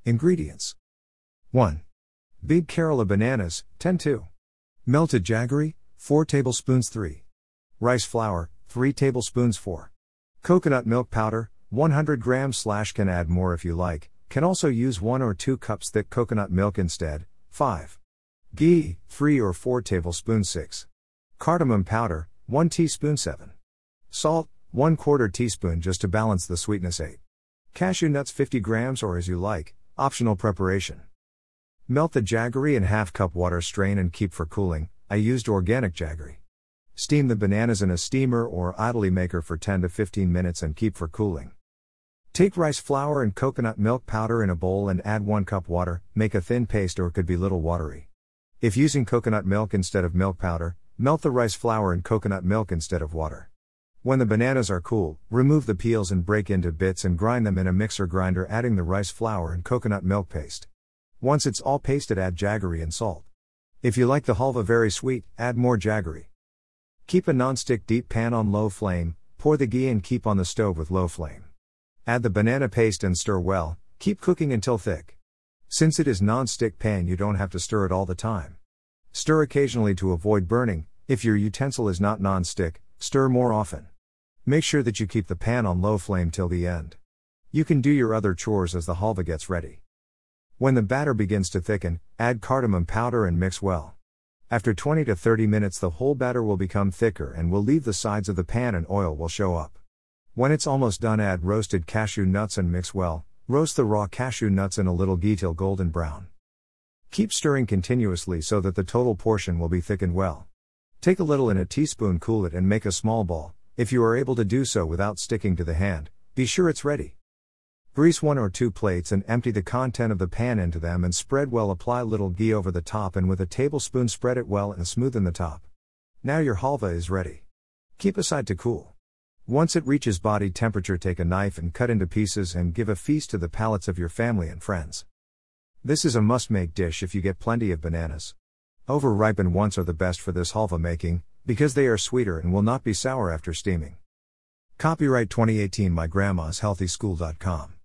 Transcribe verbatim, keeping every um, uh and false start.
Ingredients. one. Big Kerala bananas, ten to two. Melted jaggery, four tablespoons. three. Rice flour, three tablespoons. four. Coconut milk powder, one hundred grams slash can add more if you like, can also use one or two cups thick coconut milk instead. five. Ghee, three or four tablespoons. six. Cardamom powder, one teaspoon. seven. Salt, one quarter teaspoon just to balance the sweetness. eight. Cashew nuts fifty grams or as you like, optional preparation. Melt the jaggery in half cup water, strain and keep for cooling. I used organic jaggery. Steam the bananas in a steamer or idly maker for ten to fifteen minutes and keep for cooling. Take rice flour and coconut milk powder in a bowl and add one cup water, make a thin paste or could be little watery. If using coconut milk instead of milk powder, melt the rice flour and coconut milk instead of water. When the bananas are cool, remove the peels and break into bits and grind them in a mixer grinder, adding the rice flour and coconut milk paste. Once it's all pasted, add jaggery and salt. If you like the halva very sweet, add more jaggery. Keep a non-stick deep pan on low flame, pour the ghee and keep on the stove with low flame. Add the banana paste and stir well, keep cooking until thick. Since it is non-stick pan, you don't have to stir it all the time. Stir occasionally to avoid burning. If your utensil is not non-stick, stir more often. Make sure that you keep the pan on low flame till the end. You can do your other chores as the halva gets ready. When the batter begins to thicken, add cardamom powder and mix well. After twenty to thirty minutes, the whole batter will become thicker and will leave the sides of the pan and oil will show up. When it's almost done, add roasted cashew nuts and mix well. Roast the raw cashew nuts in a little ghee till golden brown. Keep stirring continuously so that the total portion will be thickened well. Take a little in a teaspoon, cool it and make a small ball. If you are able to do so without sticking to the hand, be sure it's ready. Grease one or two plates and empty the content of the pan into them and spread well. Apply little ghee over the top and with a tablespoon spread it well and smoothen the top. Now your halva is ready. Keep aside to cool. Once it reaches body temperature, take a knife and cut into pieces and give a feast to the palates of your family and friends. This is a must-make dish if you get plenty of bananas. Over-ripened ones are the best for this halva making, because they are sweeter and will not be sour after steaming. Copyright twenty eighteen My Grandma's Healthy School dot com